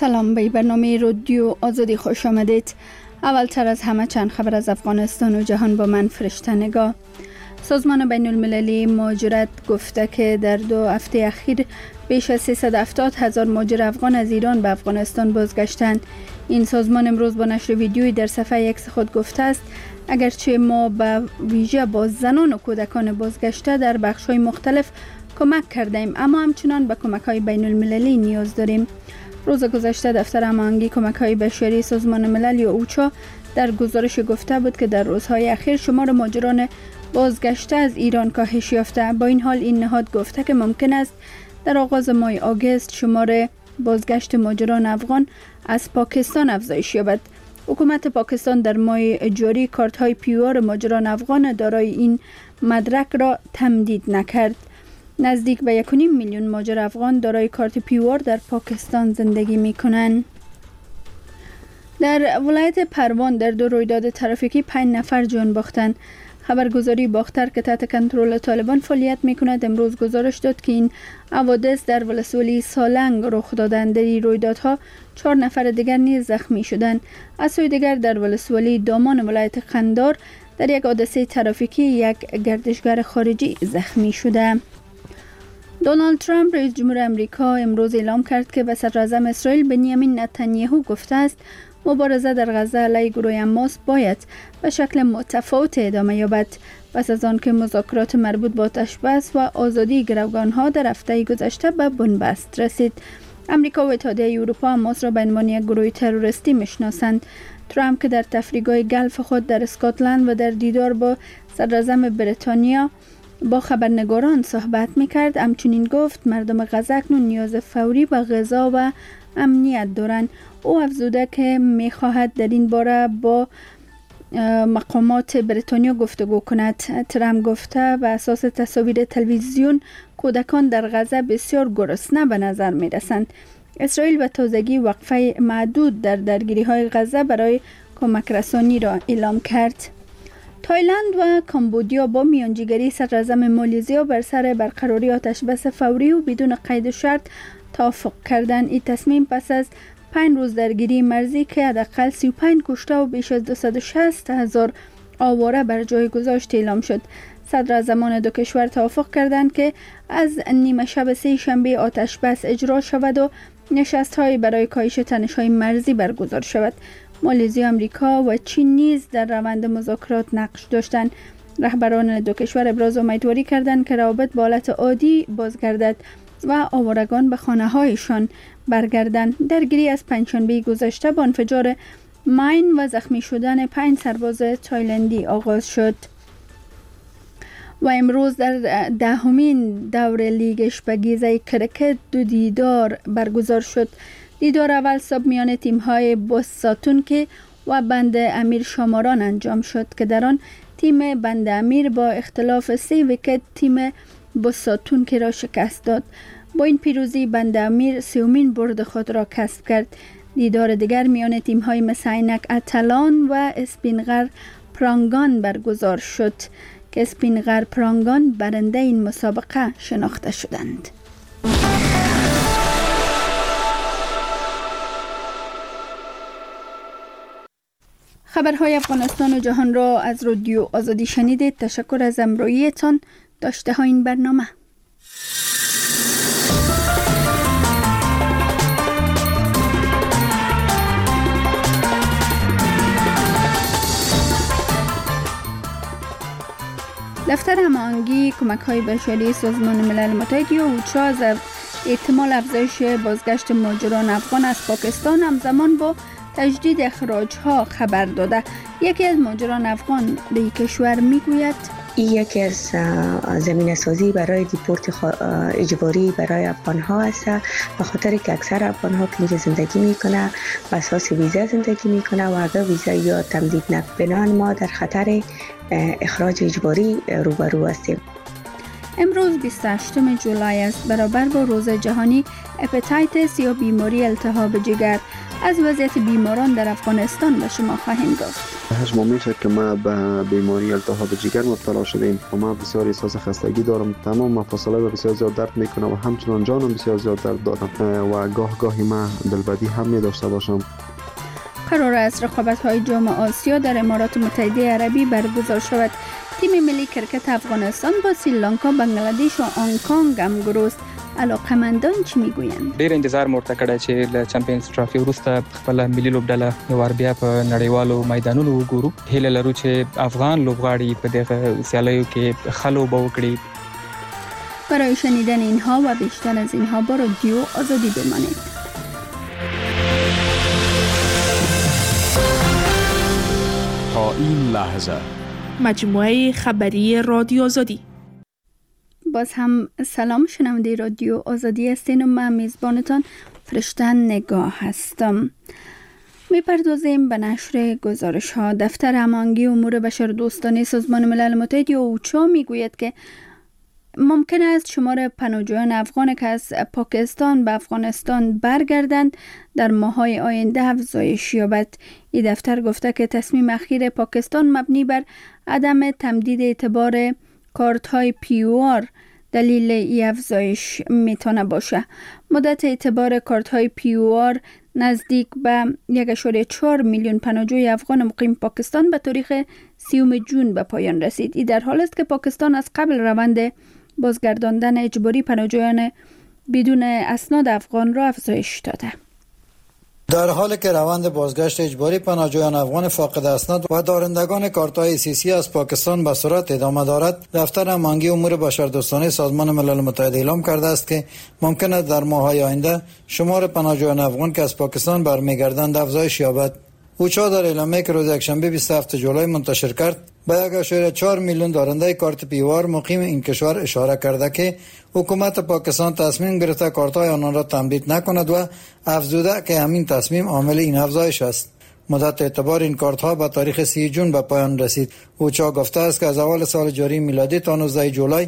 سلام، به برنامه رادیو آزادی خوش آمدید. اولتر از همه چند خبر از افغانستان و جهان با من فرشته نگاه. سازمان بین المللی مهاجرت گفته که در 2 هفته اخیر بیش از 370,000 مهاجر افغان از ایران به افغانستان بازگشتند. این سازمان امروز با نشر ویدیویی در صفحه ایکس خود گفته است اگرچه ما به ویژه با زنان و کودکان بازگشته در بخش‌های مختلف کمک کردیم، اما همچنان به کمک‌های بین المللی نیاز داریم. روز گذشته دفتر هماهنگی کمک‌های بشری سازمان ملل یا اوچا در گزارش گفته بود که در روزهای اخیر شمار مهاجران بازگشته از ایران کاهش یافته. با این حال این نهاد گفته که ممکن است در آغاز ماه آگوست شمار بازگشت مهاجران افغان از پاکستان افزایش یابد. حکومت پاکستان در ماه جاری کارت‌های پیوار مهاجران افغان دارای این مدرک را تمدید نکرد. نزدیک به 1.5 میلیون مهاجر افغان دارای کارت پیوار در پاکستان زندگی می‌کنند. در ولایت پروان در 2 رویداد ترافیکی 5 نفر جان باختند. خبرگزاری باختر که تحت کنترل طالبان فعالیت می‌کند امروز گزارش داد که این حوادث در ولسوالی سالنگ رخ دادند. در این رویدادها 4 نفر دیگر نیز زخمی شدند. از سوی دیگر در ولسوالی دامان ولایت قندار در یک حادثه ترافیکی یک گردشگر خارجی زخمی شده. دونالد ترامپ رئیس جمهور امریکا امروز اعلام کرد که به صدراعظم اسرائیل بنیامین نتانیاهو گفته است مبارزه در غزه علیه گروه حماس باید به شکل متفاوت ادامه یابد. پس از آن که مذاکرات مربوط با آتش بس و آزادی گروگانها در هفته گذشته به بنبست رسید. امریکا و اتحادیه اروپا حماس را به عنوان یک گروه تروریستی میشناسند. ترامپ که در تفریحگاه گلف خود در اسکاتلند و در دیدار با صدراعظم بریتانیا با خبرنگاران صحبت میکرد، همچنین گفت مردم غزه اکنون نیاز فوری به غذا و امنیت دارند. او افزوده که میخواهد در این باره با مقامات بریتانیا گفتگو کند. ترامپ گفته به اساس تصاویر تلویزیون کودکان در غزه بسیار گرسنه به نظر میرسند. اسرائیل به تازگی وقفه محدود در درگیری‌های غزه برای کمک رسانی را اعلام کرد. تایلند و کامبودیا با میانجیگری صدراعظم مالزیا بر سر برقراری آتش بس فوری و بدون قید و شرط توافق کردند. این تصمیم پس از 5 روز درگیری مرزی که حداقل 35 کشته و بیش از 260,000 آواره بر جای گذاشت اعلام شد. صدراعظمان دو کشور توافق کردند که از نیمه شب سه شنبه آتش بس اجرا شود و نشست‌های برای کاهش تنش‌های مرزی برگزار شود. مالزی، آمریکا و چین نیز در روند مذاکرات نقش داشتند. رهبران دو کشور ابراز امیدواری کردند که روابط به حالت عادی بازگردد و آوارگان به خانه‌هایشان برگردند. درگیری از پنجشنبه گذشته با انفجار ماین و زخمی شدن 5 سرباز تایلندی آغاز شد و امروز در 10مین دور لیگ اشپگیزه کرکت 2 دیدار برگزار شد. دیدار اول صبح میان تیم‌های بوساتونکی و بند امیر شماران انجام شد که در آن تیم بند امیر با اختلاف 3 ویکت تیم بوساتونکی را شکست داد. با این پیروزی بند امیر 3مین برد خود را کسب کرد. دیدار دیگر میان تیم‌های مثل عینک اتلان و اسپینغر پرانگان برگزار شد که اسپینغر پرانگان برنده این مسابقه شناخته شدند. خبرهای افغانستان و جهان را از رادیو آزادی شنیدید. تشکر از همراهیتان. داشته ها این برنامه. دفتر هماهنگی کمک‌های بشری سازمان ملل متحد یا اوچا از احتمال افزایش بازگشت مهاجران افغان از پاکستان همزمان با تجدید اخراج‌ها خبر داده. یکی از مهاجران افغان به این کشور میگوید این یکی از زمینه سازی برای دیپورت اجباری برای افغان ها است، به خاطر که اکثر افغان ها که اینجا زندگی میکنه بر اساس ویزا زندگی میکنه و اگر ویزا یا تمدید نکنه ما در خطر اخراج اجباری روبرو هستیم. امروز 28 جولای است، برابر با روز جهانی هپاتیتس یا بیماری التهاب جگر. از وضعیت بیماران در افغانستان به شما خواهیم گفت. هشت ماه میشه که ما به بیماری التهاب جگر مبتلا شدیم و ما بسیار احساس خستگی دارم، تمام مفاصل‌ها بسیار زیاد درد میکنه و همچنان جانم بسیار زیاد درد دارم و گاهی ما دلبدی هم می داشته باشم. قرار است رقابت‌های جام آسیا در امارات متحده عربی برگزار شود. تیم ملی کرکت افغانستان با سریلانکا، بنگلادش و هنگ کنگ هم گروست. علاقمندان چی میگویند؟ ډیر انتظار مرته کړی چې له چمپیونز ټرافي وروسته خپل ملي لوبډله یو ور بیا په نړیوالو میدانونو وګورو. هیله لرو چې افغان لوبغاړي په دغه سیالیو کې ښه لوبه وکړي. برای شنیدن اینها و بیشتر از اینها با رادیو آزادی بمانید. تا این لحظه مجموعه خبری رادیو آزادی. باز هم سلام، شنونده رادیو آزادی هستین و من میزبانتان فرشته نگاه هستم. میپردازیم به نشر گزارش ها. دفتر هماهنگی امور بشردوستانه سازمان ملل متحد یا اوچا میگوید که ممکن است شمار پناهجویان افغان که از پاکستان به افغانستان برگردند در ماه‌های آینده افزایش یابد. این دفتر گفته که تصمیم اخیر پاکستان مبنی بر عدم تمدید اعتبار کارت های PUR دلیل ای افزایش میتونه باشه. مدت اعتبار کارت های PUR نزدیک به 1.4 میلیون پناهجوی افغان مقیم پاکستان به تاریخ 30 جون به پایان رسید. این در حالی است که پاکستان از قبل روند بازگرداندن اجباری پناهجویان بدون اسناد افغان را افزایش داده. در حالی که روند بازگشت اجباری پناهجویان افغان فاقد اسناد و دارندگان کارت‌های CC از پاکستان به سرعت ادامه دارد، دفتر هماهنگی امور بشردوستانه سازمان ملل متحد اعلام کرده است که ممکن است در ماه‌های آینده شمار پناهجویان افغان که از پاکستان برمیگردند افزایش یابد. اوچا در اعلامیه‌ای که روز یکشنبه 27 جولای منتشر کرد به 1.4 میلیون دارنده کارت PUR مقیم این کشور اشاره کرده که حکومت پاکستان تصمیم گرفته کارت‌های آنان را تمدید نکند و افزوده که همین تصمیم عامل این افزایش است. مدت اعتبار این کارت‌ها به تاریخ 30 جون به پایان رسید. اوچا گفته است که از اول سال جاری میلادی تا 19 جولای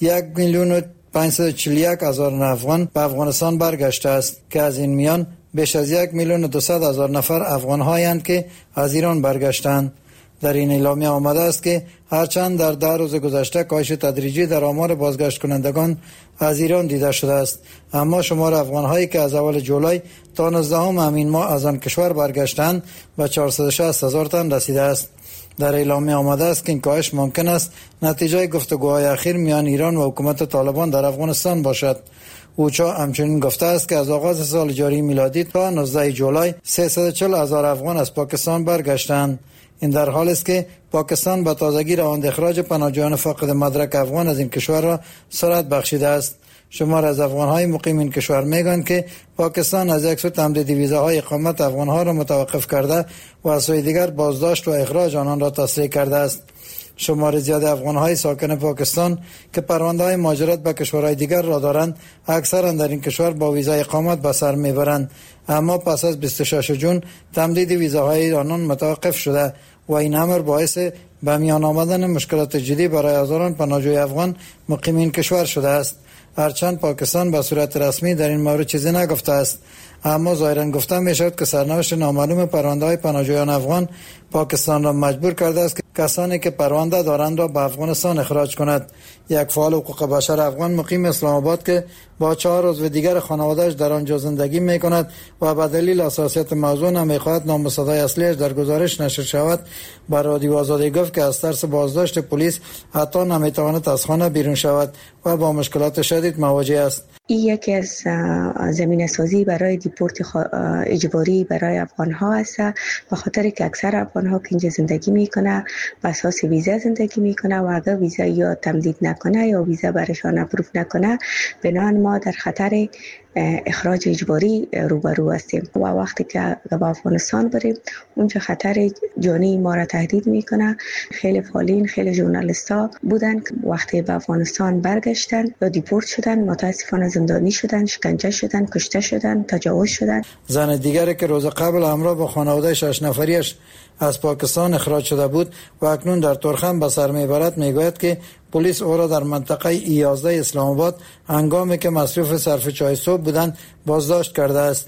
1,541,000 افغان به افغانستان برگشته است که از این میان بیش از 1,200,000 نفر افغان‌هایند که از ایران برگشتند. در این اعلامیه آمده است که هرچند در 10 روز گذشته کاهش تدریجی در آمار بازگشت کنندگان از ایران دیده شده است، اما شمار افغان‌هایی که از اول جولای تا 19 همین ماه از آن کشور برگشتند به 460,000 تن رسیده است. در اعلامیه آمده است که این کاهش ممکن است نتیجه گفتگوهای اخیر میان ایران و حکومت طالبان در افغانستان باشد. اوچا همچنین گفته است که از آغاز سال جاری میلادی تا 19 جولای 340,000 افغان از پاکستان برگشتند. این در حالی است که پاکستان به تازگی روند اخراج پناهجویان فاقد مدرک افغان از این کشور را سرعت بخشیده است. شمار از افغان‌های مقیم این کشور میگویند که پاکستان از یک سو تمدید ویزاهای اقامت افغان‌ها را متوقف کرده و از سوی دیگر بازداشت و اخراج آنان را تسریع کرده است. شمار زیاد افغان‌های ساکن پاکستان که پرونده‌های مهاجرت به کشورهای دیگر را دارند، اکثرا در این کشور با ویزای اقامت به سر میبرند، اما پس از 26 جون تمدید ویزاهای آنان متوقف شده و این امر باعث به میان آمدن مشکلات جدی برای هزاران پناهجوی افغان مقیم این کشور شده است. هرچند پاکستان به صورت رسمی در این مورد چیزی نگفته است، اما ظاهرا گفته می شود که سرنوشت نامعلوم پرونده‌های پناهجویان افغان پاکستان را مجبور کرده است که کسانی که پرونده دارند را به افغانستان اخراج کند. یک فعال حقوق بشر افغان مقیم اسلام آباد که با 4 عضو دیگر خانواده‌اش در آنجا زندگی می‌کند و به دلیل حساسیت موضوع نمی‌خواهد نام و صدای اصلیش در گزارش نشر شود، بر رادیو آزادی گفت که از ترس بازداشت پلیس حتی نمی‌تواند از خانه بیرون شود و با مشکلات شدید مواجه است. این یکی از زمینه سازی برای دیپورت اجباری برای افغان ها است، به خاطر که اکثر افغان ها که اینجا زندگی میکنه به اساس ویزا زندگی میکنه و اگر ویزا یا تمدید نکنه یا ویزا برشان اپروف نکنه، بنابراین ما در خطر اخراج اجباری روبرو هستیم و وقتی که به افغانستان بریم اونجا خطر جانی ما را تهدید میکنه. خیلی فعالین، خیلی ژورنالیستا بودن که وقتی به افغانستان برگشتن یا دیپورت شدن، متاسفانه زندانی شدن، شکنجه شدن، کشته شدن، تجاوز شدن. زن دیگری که روز قبل همراه با خانواده 6 نفریش از پاکستان اخراج شده بود و اکنون در ترخم به سر میبرد میگوید که پلیس او را در منطقه E11 اسلام آباد هنگامی که مصروف صرف چای صبح بودند بازداشت کرده است.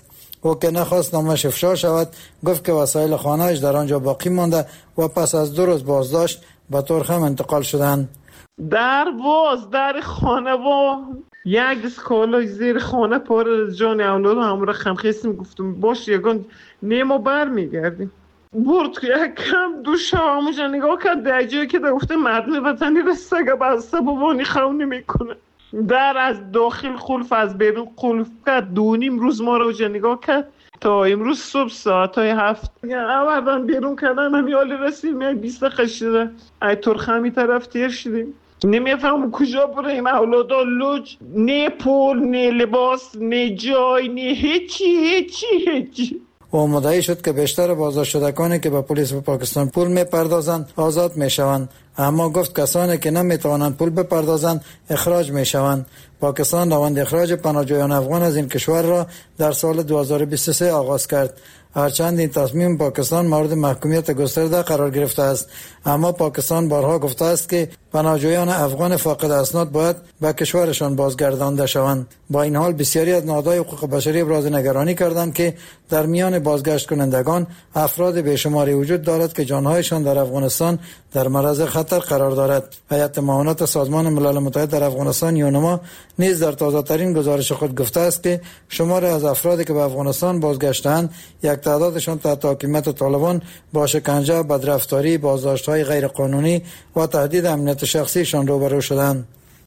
او که نخواست نامش افشا شود گفت که وسایل خانه‌اش در آنجا باقی مانده و پس از 2 روز بازداشت به ترخم انتقال شدند. در خانه و یک دست کالای زیر خانه پاره از جان اولاد همراه خمخیستیم. گفتم باش یگان نیمو بر میگردیم. برد که یک کم دوش همونجا نگاه کرد در جایی که در گفته مردم وطنی رسته بسته بابانی خونی میکنه. در از داخل خلف از بیرون خلف کرد. 2.5 روز ما رو جا نگاه کرد تا امروز صبح ساعتای 7 آوردن بیرون کردن. همی حالی رسیدیم 20 قشیده ای ترخمی طرف تیر شدیم. نمیفهم کجا بریم. اولادا لوج، نه پول نه لباس نه جای نه هیچی. او مدعی شد که بیشتر بازداشت شدگانی که به پلیس پاکستان پول میپردازند آزاد میشوند، اما گفت کسانی که نمیتوانند پول بپردازند اخراج میشوند. پاکستان روند اخراج پناهجویان افغان از این کشور را در سال 2023 آغاز کرد. هرچند این تصمیم پاکستان مورد محکومیت گسترده قرار گرفته است، اما پاکستان بارها گفته است که پناهجویان افغان فاقد اسناد باید به کشورشان بازگردانده شوند. با این حال بسیاری از نهادهای حقوق بشری ابراز نگرانی کردند که در میان بازگشت کنندگان افراد بیشماری وجود دارد که جانهایشان در افغانستان در معرض خطر قرار دارد. هیئت معاونت سازمان ملل متحد در افغانستان یونما نیز در تازه‌ترین گزارش خود گفته است که شمار از افرادی که به افغانستان بازگشتند یک تعدادشان تحت حاکمیت طالبان با شکنجه، بدرفتاری، بازداشت‌های غیرقانونی و تهدید امنیت شخصیشان روبرو شدند.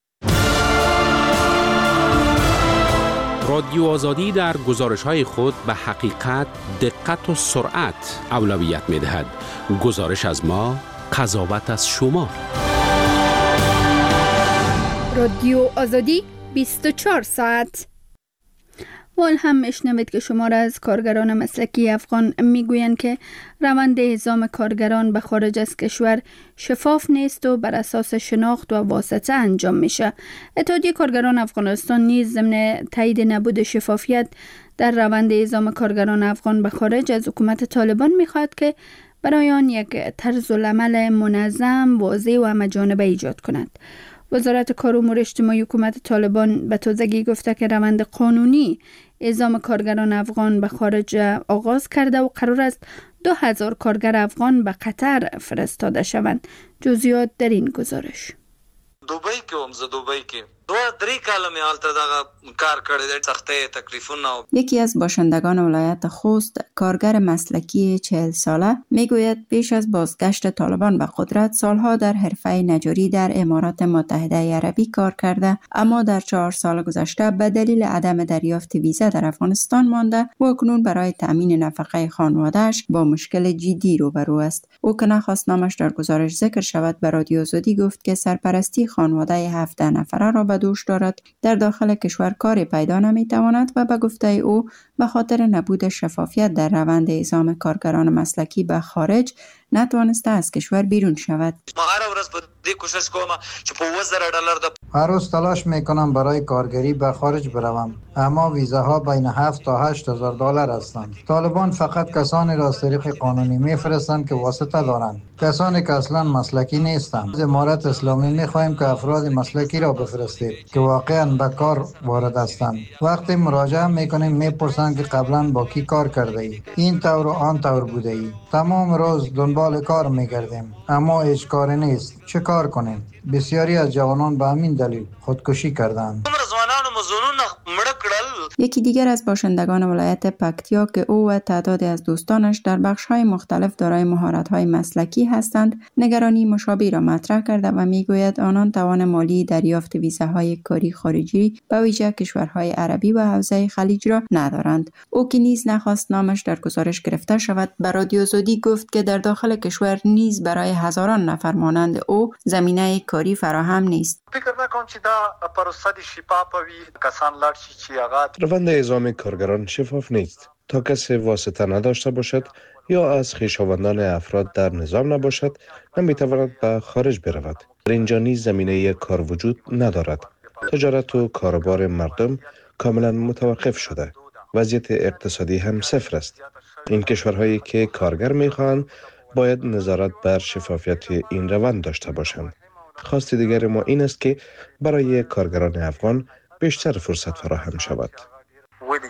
رادیو آزادی در گزارش‌های خود به حقیقت، دقت و سرعت اولویت می‌دهد. گزارش از ما، قضاوت از شما. رادیو آزادی 24 ساعت. وال هم میشنوید که شماره از کارگران مسلکی افغان میگویند که روند اعزام کارگران به خارج از کشور شفاف نیست و بر اساس شناخت و واسطه انجام میشه. اتحادیه کارگران افغانستان نیز ضمن تایید نبود شفافیت در روند اعزام کارگران افغان به خارج از حکومت طالبان میخواد که برای آن یک طرز العمل منظم، واضح و همه‌جانبه ایجاد کند. وزارت کار و امور اجتماعی حکومت طالبان به تازگی گفته که روند قانونی اعزام کارگران افغان به خارج آغاز کرده و قرار است 2000 کارگر افغان به قطر فرستاده شوند. جزئیات در این گزارش. دوبۍ کې هم زه دوبۍ کې 2-3 کاله مې هلته دغه کار کړی دی، سختۍ تکلیفونه. یکی از باشندگان ولایت خوست، کارگر مسلکی 40 ساله، میگوید پیش از بازگشت طالبان به قدرت سالها در حرفه نجاری در امارات متحده عربی کار کرده، اما در 4 سال گذشته به دلیل عدم دریافت ویزا در افغانستان مانده و اکنون برای تأمین نفقه خانواده‌اش با مشکل جدی روبرو است. او که نخواست نامش در گزارش ذکر شود به رادیو آزادی گفت که سرپرستی خانواده 17 نفره را به دوش دارد. در داخل کشور کاری پیدا نمیتواند و به گفته او به خاطر نبود شفافیت در روند اعزام کارگران مسلکی به خارج نتوانسته از کشور بیرون شود. ما هر ورځ په دې کوشش کوم چې په $1000 هر روز تلاش میکنم برای کارگری به خارج بروم، اما ویزاها بین 7 تا 8 هزار دلار هستند. طالبان فقط کسانی را از طریق قانونی میفرستند که واسطه دارند، کسانی که اصلا مسلکی نیستند. از امارت اسلامی میخواهیم که افراد مسلکی را بفرستید که واقعا به کار وارد هستند. وقتی مراجعه میکنیم میپرسند که قبلا با کی کار کرده ای، این طور و آن طور بوده ای. تمام روز دنبال کار میگردیم اما هیچ کاری نیست. چه کار کنیم؟ بسیاری از جوانان به همین دلیل خودکشی کردند. یکی دیگر از باشندگان ولایت پکتیا که او و تعدادی از دوستانش در بخش‌های مختلف دارای مهارت‌های مسلکی هستند، نگرانی مشابه را مطرح کرده و میگوید آنان توان مالی دریافت ویزاهای کاری خارجی به ویژه کشورهای عربی و حوزه خلیج را ندارند. او که نیز نخواست نامش در گزارش گرفته شود به رادیو آزادی گفت که در داخل کشور نیز برای هزاران نفر مانند او زمینه کاری فراهم نیست. فکر نکنم چې دا پروسه شفاف وي، کسان لاړ شي چې هغه روند اعزام کارگران شفاف نیست. تا کسی واسطه نداشته باشد یا از خویشاوندان افراد در نظام نباشد نمیتواند به خارج برود. در اینجا نیز زمینه کار وجود ندارد. تجارت و کاروبار مردم کاملا متوقف شده. وضعیت اقتصادی هم صفر است. این کشورهایی که کارگر میخواهند باید نظارت بر شفافیت این روند داشته باشند. خواست دیگر ما این است که برای کارگران افغان بیشتر فرصت فراهم شود.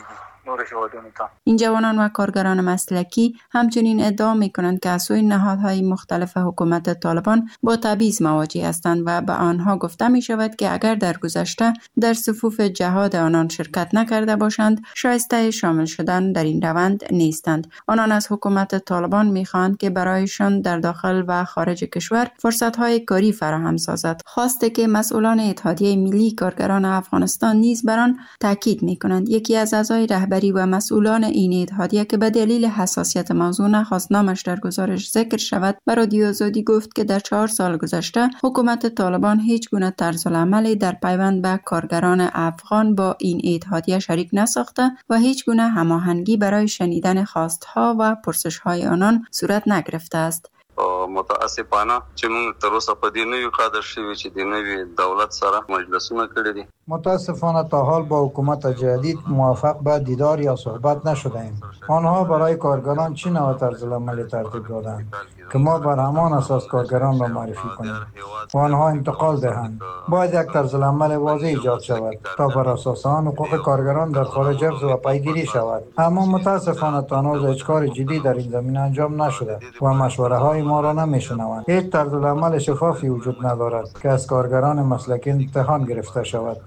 این جوانان و کارگران مسلکی همچنین ادعا می‌کنند که از سوی نهادهای مختلف حکومت طالبان با تبعیض مواجه هستند و به آنها گفته می شود که اگر در گذشته در صفوف جهاد آنان شرکت نکرده باشند شایسته شامل شدن در این روند نیستند. آنان از حکومت طالبان می‌خواهند که برایشان در داخل و خارج کشور فرصت‌های کاری فراهم سازد. خواسته که مسئولان اتحادیه ملی کارگران افغانستان نیز بر آن تاکید می‌کنند. یکی از اعضای رهبری و مسئولان این اتحادیه که به دلیل حساسیت موضوع نخواست نامش در گزارش ذکر شود، به رادیو آزادی گفت که در 4 سال گذشته حکومت طالبان هیچ گونه طرزالعملی در پیوند به کارگران افغان با این اتحادیه شریک نساخته و هیچ گونه هماهنگی برای شنیدن خواستها و پرسش‌های آنان صورت نگرفته است. متاسفانه چې موږ تر اوسه په دې نوي قادر شوي چې د نوي دولت سره مجلسونه کړي دي. متاسفانه تا حال با حکومت جدید موافق به دیدار یا صحبت نشده‌ایم. آنها برای کارگران چه نوع طرزالعمل ترتیب دادند که ما بر همان اساس کارگران را معرفی کنیم و آنها انتقال دهند. باید یک طرزالعمل واضح ایجاد شود تا بر اساس آن حقوق کارگران در خارج حفظ و پیگیری شود. اما متاسفانه تا هنوز هیچ کار جدی در این زمینه انجام نشده و مشوره های ما را نمیشنوند. هیچ طرزالعمل شفافی وجود ندارد که از کارگران مسلکی امتحان گرفته شود.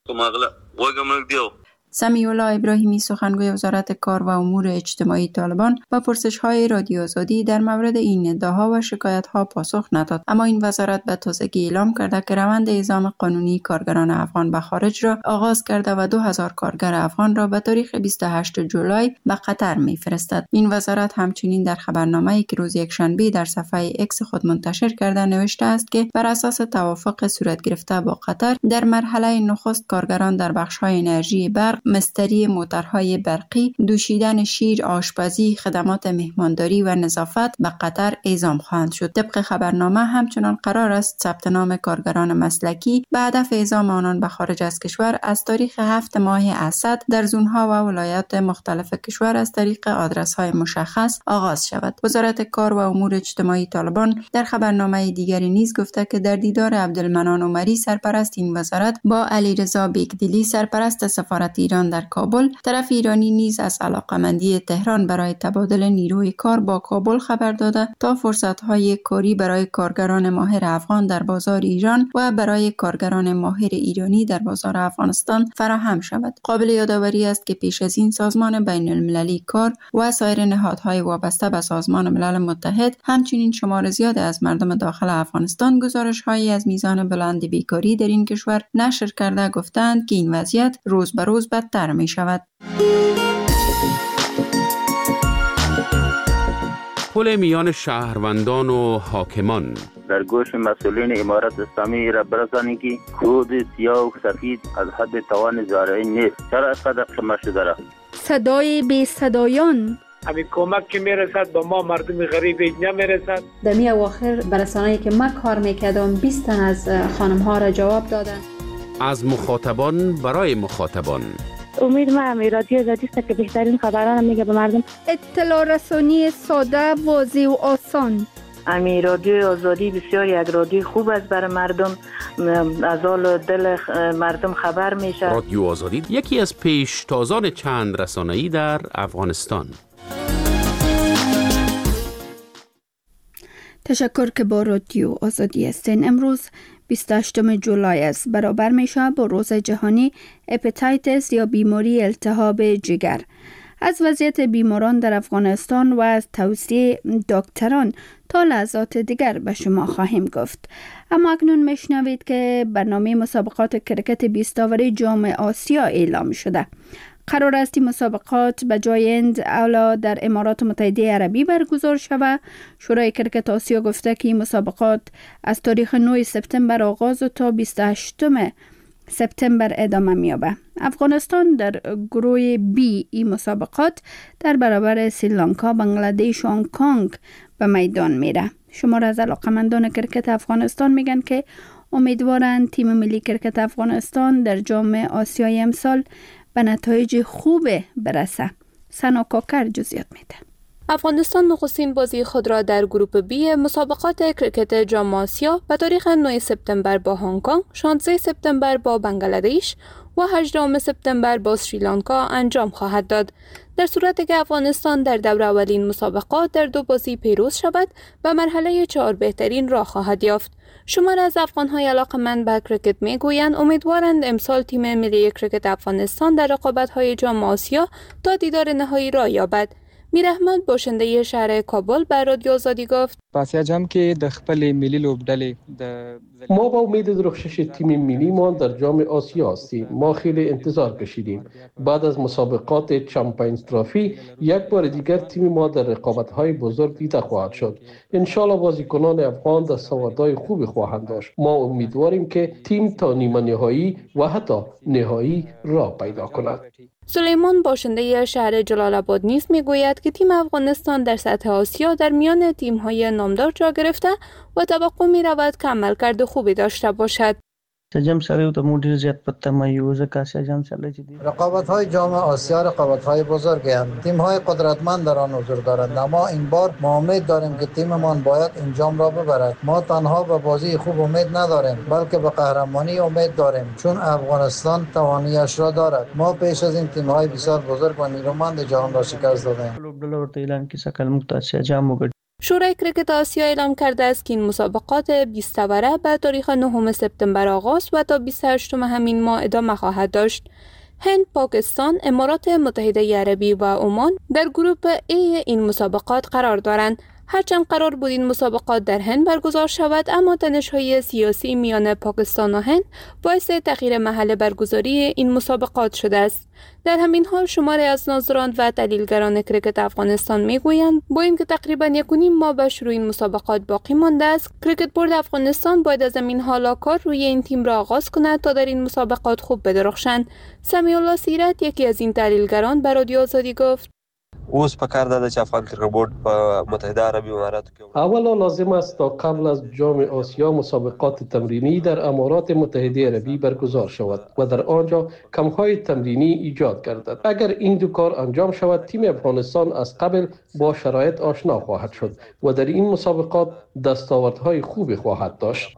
سمیع الله ابراهیمی سخنگوی وزارت کار و امور اجتماعی طالبان با پرسش‌های رادیو آزادی در مورد این ادعاها و شکایت‌ها پاسخ نداد، اما این وزارت به تازگی اعلام کرده که روند اعزام قانونی کارگران افغان به خارج را آغاز کرده و 2000 کارگر افغان را به تاریخ 28 جولای به قطر می‌فرستد. این وزارت همچنین در خبرنامه‌ای که روز یکشنبه در صفحه اکس خود منتشر کرده نوشته است که بر اساس توافق صورت گرفته با قطر در مرحله نخست کارگران در بخش‌های انرژی برق، مستری موتورهای برقی، دوشیدن شیر، آشپزی، خدمات مهمانداری و نظافت به قطر اعزام خواهند شد. طبق خبرنامه همچنان قرار است ثبت نام کارگران مسلکی به هدف اعزام آنان به خارج از کشور از تاریخ 7 ماه اسد در زونها و ولایات مختلف کشور از طریق آدرس‌های مشخص آغاز شود. وزارت کار و امور اجتماعی طالبان در خبرنامه دیگری نیز گفته که در دیدار عبدالمنان عمری سرپرست این وزارت با علیرضا بیگدلی سرپرست سفارت ایران در کابل، طرف ایرانی نیز از علاقمندی تهران برای تبادل نیروی کار با کابل خبر داده تا فرصت‌های کاری برای کارگران ماهر افغان در بازار ایران و برای کارگران ماهر ایرانی در بازار افغانستان فراهم شود. قابل یادآوری است که پیش از این سازمان بین المللی کار و سایر نهادهای وابسته به سازمان ملل متحد همچنین شمار زیاد از مردم داخل افغانستان گزارش‌هایی از میزان بلند بیکاری در این کشور نشر کرده گفتند که این وضعیت روز به روز بدتر می شود. پل میان شهروندان و حاکمان در گوش مسئولین امارت اسلامی را برسانی که خود سیاه و سفید از حد توان زارعی نیست. چرا اینقدر خمه شده را؟ صدای بی صدایان همین کمک که میرسد به ما مردم غریب نمیرسد. در می اواخر برسانه‌ای که من کار میکردم 20 تن از خانم ها را جواب دادن. از مخاطبان برای مخاطبان. امید من رادیو آزادی است که بهترین خبران میگه به مردم. اطلاع رسانی ساده، واضح و آسان. امی رادیو آزادی بسیار یک رادیو خوب است برای مردم، از حال دل مردم خبر میشه. رادیو آزادی یکی از پیشتازان چند رسانه‌ای در افغانستان. تشکر که با رادیو آزادی هستین. امروز 28 جولای است، برابر میشه با روز جهانی هپاتیتس یا بیماری التهاب جگر. از وضعیت بیماران در افغانستان و از توصیه دکتران تا لحظات دیگر به شما خواهیم گفت. اما اکنون میشنوید که برنامه مسابقات کرکت 20 اوور جام آسیا اعلام شده. قرار است این مسابقات به جای هند اولا در امارات متحده عربی برگزار شود. شورای کرکت آسیا گفته که این مسابقات از تاریخ 9 سپتامبر آغاز و تا 28 سپتامبر ادامه می‌یابد. افغانستان در گروه بی این مسابقات در برابر سریلانکا، بنگلادش و هنگ کنگ به میدان میره. شمار از علاقمندان کرکت افغانستان میگن که امیدوارند تیم ملی کرکت افغانستان در جام آسیای امسال به نتایج خوب برسه. سنا کاکر جزئیات میده. افغانستان نخستین بازی خود را در گروه بی مسابقات کرکت جام آسیا به تاریخ 9 سپتامبر با هنگ کنگ، 16 سپتامبر با بنگلادش و 18 سپتامبر با سریلانکا انجام خواهد داد. در صورتی که افغانستان در دور اولین مسابقات در 2 بازی پیروز شود و مرحله 4 بهترین را خواهد یافت. شمار از افغان‌های علاقه‌مند به کرکت میگویند امیدوارند امسال تیم ملی کرکت افغانستان در رقابت‌های جام آسیا تا دیدار نهایی را یابد. میر احمد باشنده شهر کابل به رادیو آزادی گفت: پاسیا جام کې د خپل ملي لوبډلې د ما با امید درخشش تیم ملی ما در جام آسیا هستیم. ما خیلی انتظار کشیدیم. بعد از مسابقات چمپیونز ترافی یک بار دیگر تیم ما در رقابت‌های بزرگ دیده خواهد شد. ان شاءالله بازیکنان افغان دستاوردهای خوبی خواهند داشت. ما امیدواریم که تیم تا نیمه نهایی و حتی نهایی راه پیدا کند. سلیمان باشنده شهر جلال آباد نیز میگوید که تیم افغانستان در سطح آسیا در میان تیم‌های نامدار جا گرفته و توقع می‌رود که عملکرد خوبی داشته باشد. سجام سره ته مو ډیر زیات پته ما یو ځکه سجام سره چې دي رقابت‌های جام آسیا رقابت‌های بزرگی هستند. تیم‌های قدرتمند در آن حضور دارند، اما این بار ما امید داریم که تیممان باید این جام را ببرد. ما تنها به بازی خوب امید نداریم، بلکه به قهرمانی امید داریم، چون افغانستان توانایی‌اش را دارد. ما پیش از این تیم‌های بسیار بزرگ و نیرومند جهان را شکست دادیم. لوبډله ورته اعلان کې سکل مقتص جام وګړي. شورای کرکت آسیا اعلام کرده است که این مسابقات 20 وره به تاریخ 9 سپتامبر آغاز و تا 28 همین ماه ادامه خواهد داشت. هند، پاکستان، امارات متحده عربی و عمان در گروه A این مسابقات قرار دارند. هرچند قرار بود این مسابقات در هند برگزار شود، اما تنش‌های سیاسی میان پاکستان و هند باعث تغییر محل برگزاری این مسابقات شده است. در همین حال شماری از ناظران و تحلیلگران کرکت افغانستان میگویند با اینکه تقریباً 1.5 ماه به شروع این مسابقات باقی مانده است، کرکت بورد افغانستان باید از همین حالا کار روی این تیم را آغاز کند تا در این مسابقات خوب بدرخشند. سمیع الله سیرت، یکی از این تحلیلگران، به رادیو آزادی گفت: اوس په کار ده چې افغان کرکټ بورډ په متحده عربی اماراتو کې اولا لازم است تا قبل از جام آسیا مسابقات تمرینی در امارات متحده عربی برگزار شود و در آنجا کمپ‌های تمرینی ایجاد گردد. اگر این دو کار انجام شود، تیم افغانستان از قبل با شرایط آشنا خواهد شد و در این مسابقات دستاوردهای خوبی خواهد داشت.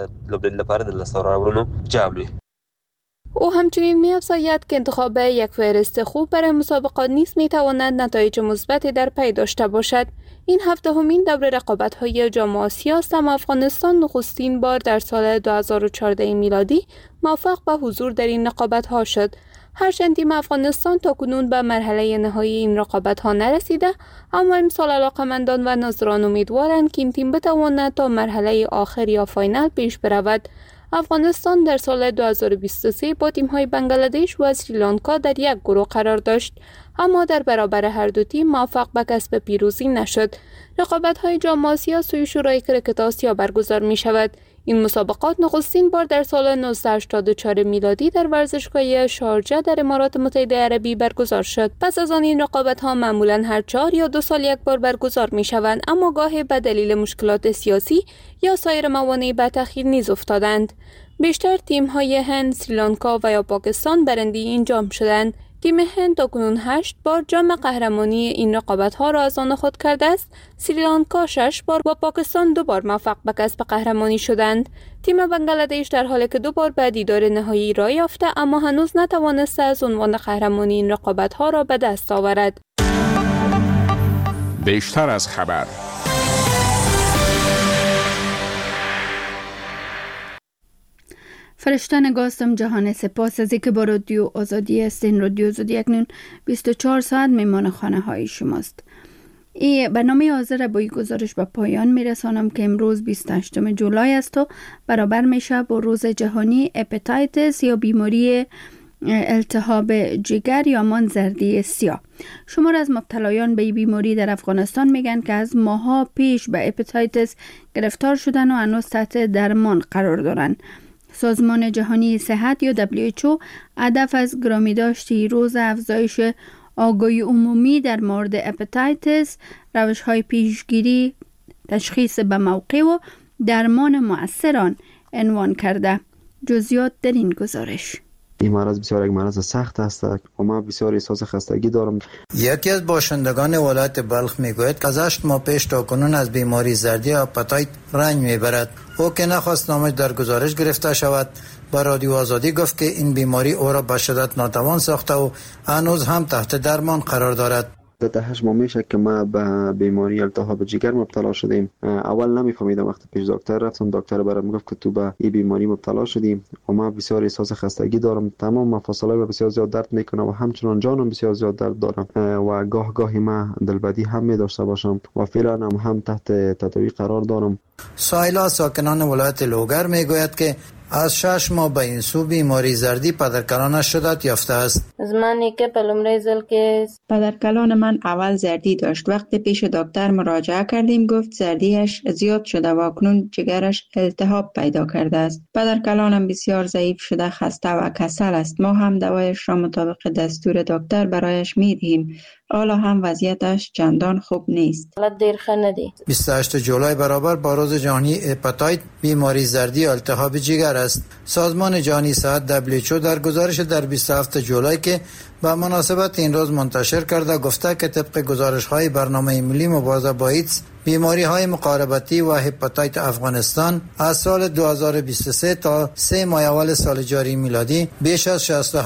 او همچنین می‌افزاید که انتخاب یک فهرست خوب برای مسابقات نیز می‌تواند نتایج مثبتی در پی داشته باشد. این 7مین دور رقابت‌های جام آسیا است، اما افغانستان نخستین بار در سال 2014 میلادی موفق به حضور در این رقابت‌ها شد. هرچند تیم افغانستان تاکنون به مرحله نهایی این رقابت‌ها نرسیده، اما امسال علاقه‌مندان و ناظران امیدوارند که این تیم بتواند تا مرحله آخر یا فاینال پیش برود. افغانستان در سال 2023 با تیم‌های بنگلادش و سریلانکا در یک گروه قرار داشت، اما در برابر هر دو تیم موفق به کسب پیروزی نشد. رقابت‌های جام آسیا سوی شورای کرکت آسیا برگزار می‌شود. این مسابقات نخستین بار در سال 1984 میلادی در ورزشگاه شارجه در امارات متحده عربی برگزار شد. پس از آن این رقابت‌ها معمولاً هر 4 یا 2 سال یک بار برگزار می‌شوند، اما گاهی به دلیل مشکلات سیاسی یا سایر موانع به تأخیر نیز افتادند. بیشتر تیم‌های هند، سریلانکا و یا پاکستان برنده این جام شدند. تیم هند تاکنون 8 بار جام قهرمانی این رقابت‌ها را از آن خود کرده است. سریلانکا 6 بار و پاکستان 2 بار موفق به کسب قهرمانی شدند. تیم بنگلادش در حالی که 2 بار به دیدار نهایی راه یافته، اما هنوز نتوانسته از عنوان قهرمانی این رقابت‌ها را به دست آورد. بیشتر از خبر. فرشتن گاستم جهان سپاس از اینکه با رادیو آزادی هستین. رادیو آزادی اکنون 24 ساعت میمان خانه های شماست. این برنامه حاضر با این گزارش به پایان میرسانم که امروز 28 جولای است و برابر میشه با روز جهانی هپاتیتس یا بیماری التهاب جگر یا مان زردی سیاه. شمار از مبتلایان به این بیماری در افغانستان میگن که از ماها پیش به هپاتیتس گرفتار شدن و هنوز تحت درمان قرار دارن. سازمان جهانی صحت یا WHO هدف از گرامی داشتی روز افزایش آگاهی عمومی در مورد هپاتیتس، روش‌های پیشگیری، تشخیص به موقع و درمان مؤثر آن عنوان کرده. جزئیات در این گزارش. این مرض بسیار یک مرض سخت است و ما بسیار احساس خستگی دارم. یکی از باشندگان ولایت بلخ میگوید از 8 ماه پیش تا کنون از بیماری زردی آپاتایت رنج میبرد. او که نخواست نامش در گزارش گرفته شود با رادیو آزادی گفت که این بیماری او را به شدت ناتوان ساخته و هنوز هم تحت درمان قرار دارد. تا 8 ماه میشه که ما به بیماری التهاب جگر مبتلا شدیم. اول نمیفهمیدم، وقتی پیش دکتر رفتم دکتر برام گفت که تو به این بیماری مبتلا شدیم و ما بسیار احساس خستگی دارم، تمام مفاصلای من بسیار زیاد درد میکنه و همچنان جانم بسیار زیاد درد دارم و گاه گاهی ما دلبدی هم می داشته باشم و فعلا هم تحت تداوی قرار دارم. سایلا ساکنان ولایت لوگر میگوید که از 6 ماه به این سو بیماری زردی پدرکلانش شدت یافته است. زمانی که پلومره زل که پدرکلان من اول زردی داشت. وقتی پیش دکتر مراجعه کردیم گفت زردیش زیاد شده و اکنون جگرش التهاب پیدا کرده است. پدرکلانم بسیار ضعیف شده، خسته و کسل است. ما هم دوایش را مطابق دستور دکتر برایش میدهیم. حالا هم وضعیتش چندان خوب نیست. 28 جولای برابر با روز جهانی هپاتیت بیماری زردی التهاب جگر است. سازمان جهانی صحت WHO در گزارش در 27 جولای که به مناسبت این روز منتشر کرده گفته که طبق گزارش‌های برنامه ملی مبارزه با ایدز، بیماری‌های مقاربتی و هپاتیت افغانستان از سال 2023 تا 3 ماه اول سال جاری میلادی بیش از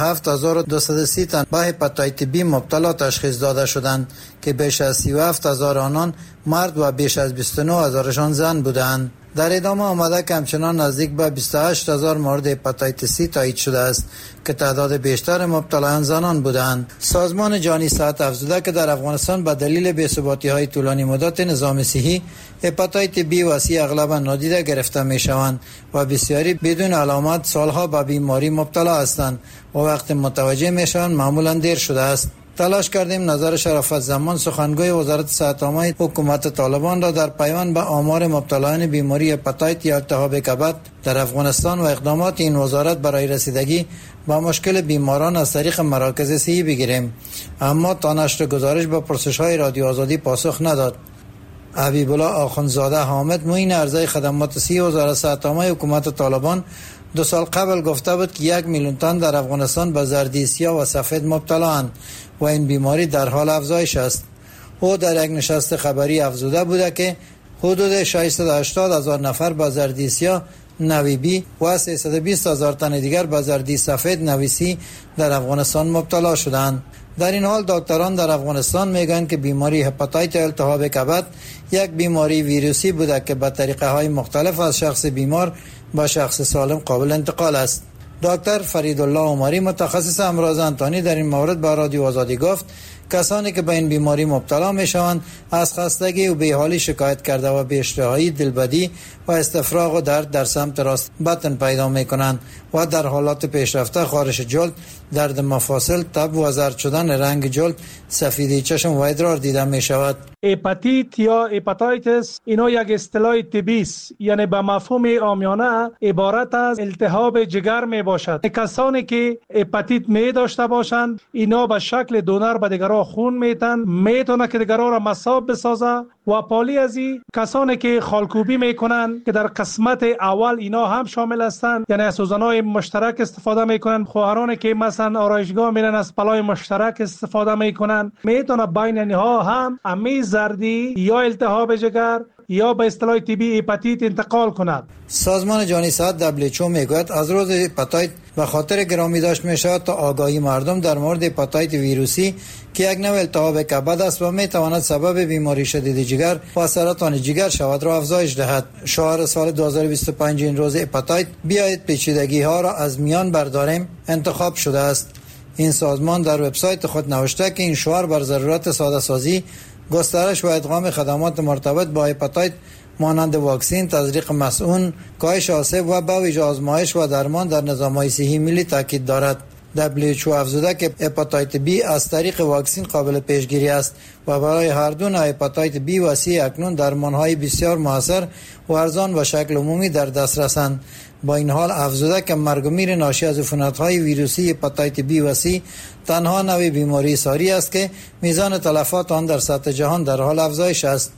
67230 تن با هپاتیت بی مبتلا تشخیص داده شدند که بیش از 37000 آنان مرد و بیش از 29000شان زن بودند. در ادامه آمده که همچنان نزدیک به 28000 مورد هپاتیت سی تایید شده است که تعداد بیشتر مبتلایان زنان بودند. سازمان جهانی صحت افزوده که در افغانستان به دلیل بی‌ثباتی‌های طولانی مدت نظام صحی هپاتیت بی و سی اغلبا نادیده گرفته می‌شوند و بسیاری بدون علامت سالها به بیماری مبتلا هستند و وقتی متوجه می‌شوند معمولاً دیر شده است. تلاش کردیم نظر شرافت زمان سخنگوی وزارت صحت عامه حکومت طالبان را در پیوند به آمار مبتلایان بیماری هپاتیت یا التهاب کبد در افغانستان و اقدامات این وزارت برای رسیدگی با مشکل بیماران از طریق مراکز صحی بگیریم، اما تا نشر گزارش به پرسش‌های رادیو آزادی پاسخ نداد. حبیب الله آخوندزاده حامد معین ارزای خدمات صحی وزارت صحت عامه حکومت طالبان 2 سال قبل گفته بود که 1 میلیون تن در افغانستان به زردی سیاه و سفید مبتلااند و این بیماری در حال افزایش است. او در یک نشست خبری افزوده بوده که حدود 680,000 نفر به زردی سیاه نوی بی و 320,000 تن دیگر به زردی سفید نوی سی در افغانستان مبتلا شدند. در این حال دکتران در افغانستان میگویند که بیماری هپاتیت التهاب کبد یک بیماری ویروسی بوده که به طریقه های مختلف از شخص بیمار به شخص سالم قابل انتقال است. دکتر فریدالله عمری متخصص امراض انتانی در این مورد به رادیو آزادی گفت کسانی که به این بیماری مبتلا میشوند از خستگی و بیحالی شکایت کرده و بی اشتهایی، دلبدی و استفراغ و درد در سمت راست بطن پیدا میکنند و در حالات پیشرفته خارش جلد، درد مفاصل، تب و زرد شدن رنگ جلد، سفیدی چشم و ادرار دیده می شود. هپاتیت یا هپاتایتس اینا یک اصطلاح طبی است، یعنی به مفهوم عامیانه عبارت از التهاب جگر می باشد. کسانی که هپاتیت می داشته باشند اینا به شکل دونر به دیگران خون میتن، میتونه که دیگران را مصاب بسازه و پالی از این کسانی که خالکوبی میکنن که در قسمت اول اینا هم شامل هستند، یعنی از سوزن‌های مشترک استفاده میکنن، خواهرانی که مثلا آرایشگاه میرن از پلای مشترک استفاده میکنن، میتونه بین اینها هم امی زردی یا التهاب جگر یا به اصطلاح طبی هپاتیت انتقال کند. سازمان جهانی صحت WHO میگوید از روز هپاتیت به خاطر گرامی داشت میشود تا آگاهی مردم در مورد هپاتیت ویروسی که یک نوع التهاب کبد است و میتواند سبب بیماری شدید جگر و سرطان جگر شود را افزایش دهد. شعار سال 2025 این روز هپاتیت بیایید پیچیدگی ها را از میان برداریم انتخاب شده است. این سازمان در وبسایت خود نوشته که این شعار بر ضرورت ساده سازی، گسترش و ادغام خدمات مرتبط با هپاتیت مانند واکسین، تزریق مسئول، کاهش آسیب و به ویژه آزمایش و درمان در نظام‌های صحی ملی تاکید دارد. WHO افزوده که هپاتیت بی از طریق واکسین قابل پیشگیری است و برای هر دو نوع هپاتیت بی و سی اکنون درمان‌های بسیار موثر و ارزان و شکل عمومی در دسترسند. با این حال افزوده که مرگ و میر ناشی از عفونت‌های ویروسی هپاتیت بی و سی تنها نوع بیماری ساری است که میزان تلفات آن در سطح جهان در حال افزایش است.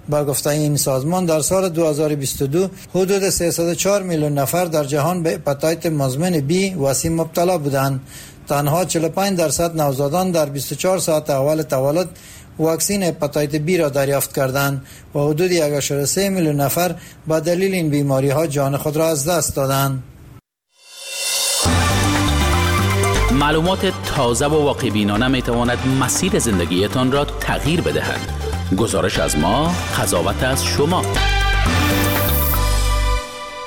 با گفته این سازمان در سال 2022 حدود 304 میلیون نفر در جهان به هپاتیت مزمن بی و سی مبتلا بودند. تنها 45% نوزادان در 24 ساعت اول تولد واکسین هپاتیت بی را دریافت کردند و حدود 1.3 میلیون نفر به دلیل این بیماری ها جان خود را از دست دادند. معلومات تازه و واقع بینانه می تواند مسیر زندگیتان را تغییر بدهد. گزارش از ما، قضاوت از شما.